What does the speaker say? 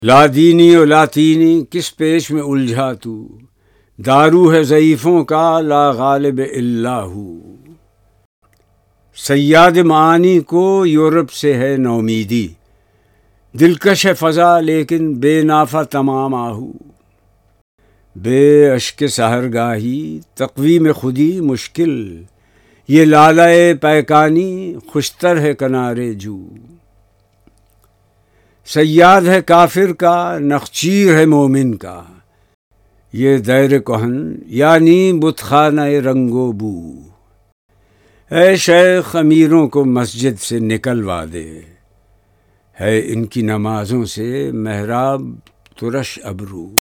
लादीनी और लातीनी किस पेश में उलझा तू, दारू है ज़ईफ़ों का ला गालिब इल्लाहू। सय्याद मानी को यूरोप से है नौमीदी, दिलकश है फ़ज़ा लेकिन बेनाफा तमाम आहू। बे अश्क सहरगाही तक़वीम खुदी मुश्किल, ये लालाए पैकानी खुशतर है कनारे जू। सय्याद है काफिर का नखचीर है मोमिन का, ये दैर कोहन यानी बुतखाना रंगो बू। ऐ शेख अमीरों को मस्जिद से निकलवा दे, है इनकी नमाजों से मेहराब तुरश अबरू।